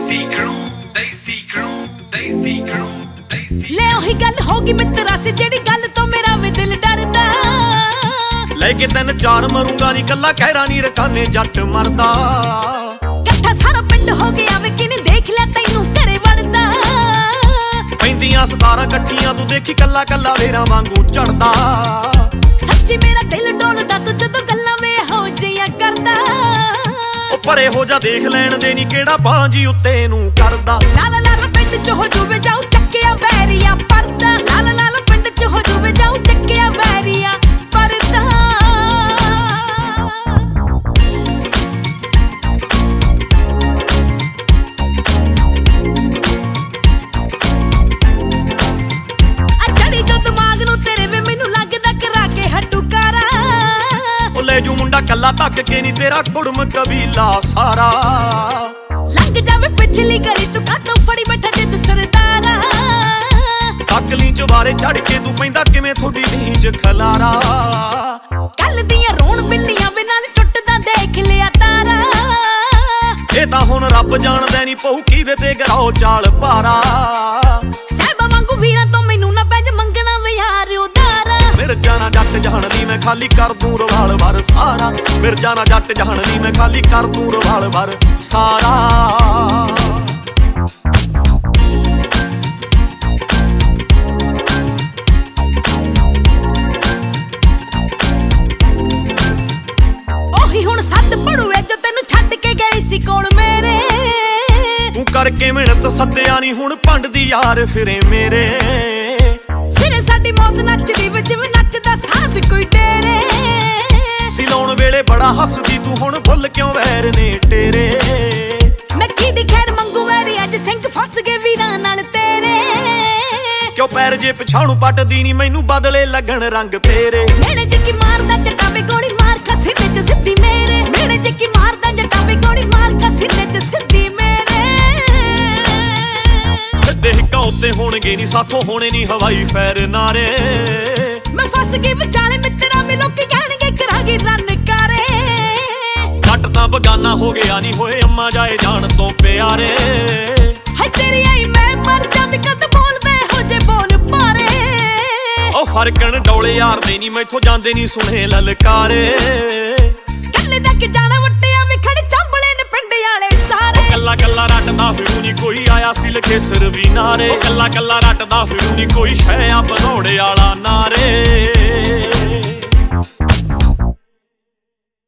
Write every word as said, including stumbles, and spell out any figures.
ਦੇਸੀ crew ਦੇਸੀ crew ਦੇਸੀ crew ਦੇਸੀ ਲੈ ਉਹੀ ਗੱਲ ਹੋ ਗਈ ਮਿੱਤਰਾ ਸੀ ਜਿਹੜੀ ਗੱਲ ਤੋਂ ਮੇਰਾ ਵੀ ਦਿਲ ਡਰਦਾ ਲੈ ਕੇ ਤਿੰਨ ਚਾਰ ਮਰੂੰਗਾ ਨੀ ਕੱਲਾ ਕਹਿਰਾ ਨੀ ਰਕਾਨੇ ਜੱਟ ਮਰਦਾ ਇਕੱਠਾ ਸਾਰਾ ਪਿੰਡ ਹੋ ਗਿਆ ਵੇ ਕਿਨੇ ਦੇਖ ਲਿਆ ਤੈਨੂੰ ਘਰੇ ਵੜਦਾ ਪੈਂਦੀਆਂ ਸਤਾਰਾਂ ਇਕੱਠੀਆਂ ਤੂੰ ਦੇਖੀ ਕੱਲਾ ਕੱਲਾ ਵੇਰਾਂ ਵਾਂਗੂ ਚੜਦਾ ਸੱਚੀ ਮੇਰਾ ਦਿਲ ਡੋਲਦਾ ਤੂੰ ਜਦੋਂ ਗੱਲਾਂ ਵੇ ਹੋ ਜਿਹੀਆਂ ਕਰਦਾ ਉਹ ਪਰੇ ਹੋ ਜਾ ਦੇਖ ਲੈਣ ਦੇ ਨੀ ਕਿਹੜਾ ਬਾਂਜੀ ਉੱਤੇ ਨੂੰ ਕਰਦਾ ਲਾਲਾ ਲਾਲਾ ਪਿੰਡ ਚ ਹੋ ਜੂਵੇ ਜਾਊ ਚੱਕਿਆ ਵੈਰੀਆ ਪਰਦਾ ਲਾਲਾ ਲਾਲਾ ਪਿੰਡ ਚ ਹੋ ਜੂਵੇ ਜਾਊ ਚੱਕਿਆ ਵੈਰੀਆ ਪਰਦਾ ਆ ਜੜੀ ਜੋ ਦਿਮਾਗ ਨੂੰ ਤੇਰੇ ਵੇ ਮੈਨੂੰ ਲੱਗਦਾ ਕਰਾ ਕੇ ਹੱਟੂ ਕਾਰਾ ਉਹ ਲੈ ਜੂ ਮੁੰਡਾ ਕੱਲਾ ਧੱਕ ਕੇ ਨੀ ਤੇਰਾ ਕੁੜਮ ਕਬੀਲਾ ਸਾਰਾ ਲੰਘ ਜਾਵੇ ਪਿਛਲੀ ਗਲੀ ਤੂੰ ਕਾਤੋਂ ਫੜੀ ਬੈਠਾ ਜਿੱਦ ਸਰਦਾਰਾ ਅਕਲੀ ਚ ਬਾਰੇ ਚੜ ਕੇ ਤੂੰ ਪੈਂਦਾ ਕਿਵੇਂ ਥੋੜੀ ਨੀਂਜ ਖਲਾਰਾ ਕੱਲ ਦੀਆਂ ਰੋਣ ਬਿੱਲੀਆਂ ਵੇ ਨਾਲ ਟੁੱਟਦਾ ਦੇਖ ਲਿਆ ਤਾਰਾ ਇਹ ਤਾਂ ਹੁਣ ਰੱਬ ਜਾਣਦਾ ਨੀ ਪਊ ਕਿਹਦੇ ਤੇ ਗਰਾਓ ਚਾਲ ਭਾਰਾ ਸਹਿਬਾ ਵਾਂਗੂ ਵੀਰਾਂ ਤੋਂ ਮੈਨੂੰ ਨਾ ਪੈਜ ਮੰਗਣਾ ਵੇ ਯਾਰ ਉਦਾਰਾ ਮਿਰਜਾ ਨਾ ਜੱਟ ਜਹਾਨ ਦੀ ਮੈਂ ਖਾਲੀ ਕਰ ਦੂੰ ਰਵਾਲ ਵਰ ਸਾਰਾ ਮਿਰਜਾ ਨਾ ਜੱਟ ਜਹਾਨ ਦੀ ਮੈਂ ਖਾਲੀ ਕਰ ਦੂੰ ਰਵਾਲ ਵਰ ਸਾਰਾ ਉਹੀ ਹੁਣ ਸੱਤ ਪੜੂਏ ਜੋ ਤੈਨੂੰ ਛੱਡ ਕੇ ਗਈ ਸੀ ਕੋਲ ਮੇਰੇ ਤੂੰ ਕਰਕੇ ਮਿਹਨਤ ਸੱਤਿਆ ਨੀ ਹੁਣ ਭੰਡ ਦੀ ਯਾਰ ਫਿਰੇ ਮੇਰੇ ਫਿਰੇ ਸਾਡੀ ਮੌਤ ਨੱਚਦੀ ਵੇ ਜਿਵੇਂ ਨੱਚਦਾ ਸਾਧ ਕੋਈ ਡੇਰੇ ਸਿਲਾਉਣ ਵੇਲੇ ਬੜਾ ਹੱਸਦੀ ਤੂੰ ਹੁਣ ਭੁੱਲ ਕਿਉਂ ਵੈਰ ਨੇ ਟੇਰੇ ਮੈਂ ਕੀ ਦੀ ਖੈਰ ਮੰਗੂ ਵੈਰੀ ਅੱਜ ਸਿੰਘ ਫਸ ਗਏ ਵੀਰਾਂ ਨਾਲ ਤੇਰੇ ਕਿਉਂ ਪੈਰ ਜੇ ਪਛਾਣੂ ਪੱਟਦੀ ਨੀ ਮੈਨੂੰ ਬਦਲੇ ਲੱਗਣ ਰੰਗ ਤੇਰੇ ਮੇਰੇ ਜੇ ਕੀ ਮਾਰਦਾ ਜਟਾਵੇ ਗੋਲੀ ਮਾਰ ਖਾ ਸੀਨੇ ਚ ਸਿੱਧੀ ਮੇਰੇ ਮੇਰੇ ਜੇ ਕੀ ਮਾਰਦਾ ਜਟਾਵੇ ਗੋਲੀ ਮਾਰ ਖਾ ਸੀਨੇ ਚ ਸਿੱਧੀ ਮੇਰੇ ਸਿੱਧੇ ਹਿੱਕਾਂ ਉੱਤੇ ਹੋਣਗੇ ਨੀ ਸਾਥੋਂ ਹੋਣੇ ਨੀ ਹਵਾਈ ਫੈਰ ਨਾਰੇ ਮੈਂ ਫਸ ਗਈ ਵਿਚਾਲੇ ਮਿੱਤਰਾਂ ਵੇ ਲੋਕੀ ਕਹਿਣਗੇ ਕਰਾਂਗੇ ਰਨ ਕਾਰੇ ਜੱਟ ਤਾਂ ਬਗਾਨਾ ਹੋ ਗਿਆ ਨੀ ਹੋਏ ਅੰਮਾ ਜਾਏ ਜਾਣ ਤੋਂ ਪਿਆਰੇ ਹਾਏ ਤੇਰੀ ਆਈ ਮੈਂ ਮਰ ਜਾਵਾਂ ਕਦ ਬੋਲਦੇ ਹੋ ਜੇ ਬੋਲ ਪਾਰੇ ਉਹ ਫਰਕਣ ਡੋਲੇ ਯਾਰ ਦੇ ਨੀ ਮੈਥੋਂ ਜਾਂਦੇ ਨੀ ਸੁਣੇ ਲਲਕਾਰੇ ਕੱਲੇ ਤੱਕ ਜਾਣਾ ਵੱਟਿਆ ਵੇ ਖੜੇ ਚੰਬਲੇ ਨੇ ਪਿੰਡ ਵਾਲੇ ਸਾਰੇ ਕੱਲਾ ਕੱਲਾ ਰੱਟਦਾ ਫਿਰੂ ਨੀ ਕੋਈ ਆਇਆ ਸੀ ਲਖੇਸਰ ਵੀ ਨਾਰੇ ਕੱਲਾ ਕੱਲਾ ਰੱਟਦਾ ਫਿਰੂ ਨੀ ਕੋਈ ਸ਼ੈ ਆ ਭਨੋੜੇ ਵਾਲਾ ਨਾਰੇ